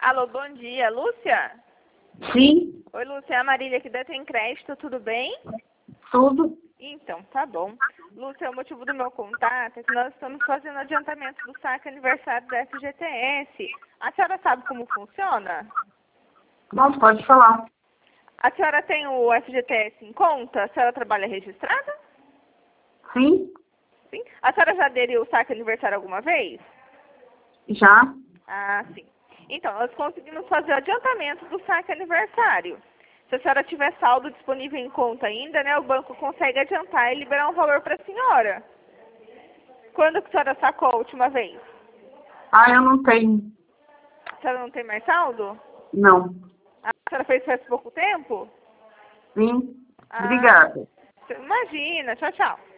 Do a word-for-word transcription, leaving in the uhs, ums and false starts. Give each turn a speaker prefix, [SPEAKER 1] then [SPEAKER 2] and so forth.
[SPEAKER 1] Alô, bom dia, Lúcia?
[SPEAKER 2] Sim,
[SPEAKER 1] Oi, Lúcia, é a Marília aqui da Tem Crédito, tudo bem?
[SPEAKER 2] tudo.
[SPEAKER 1] Então, tá bom. Lúcia, o motivo do meu contato é que nós estamos fazendo adiantamento do saque aniversário da F G T S. A senhora sabe como funciona?
[SPEAKER 2] Não, pode falar.
[SPEAKER 1] A senhora tem o F G T S em conta? A senhora trabalha registrada?
[SPEAKER 2] Sim,
[SPEAKER 1] Sim. A senhora já aderiu o saque aniversário alguma vez?
[SPEAKER 2] já.
[SPEAKER 1] Ah, sim. Então, nós conseguimos fazer o adiantamento do saque aniversário. Se a senhora tiver saldo disponível em conta ainda, né, o banco consegue adiantar e liberar um valor para a senhora. Quando que a senhora sacou a última vez?
[SPEAKER 2] Ah, eu não tenho.
[SPEAKER 1] A senhora não tem mais saldo?
[SPEAKER 2] Não.
[SPEAKER 1] A senhora fez faz pouco tempo?
[SPEAKER 2] Sim.
[SPEAKER 1] Ah,
[SPEAKER 2] Obrigada.
[SPEAKER 1] imagina. Tchau, tchau.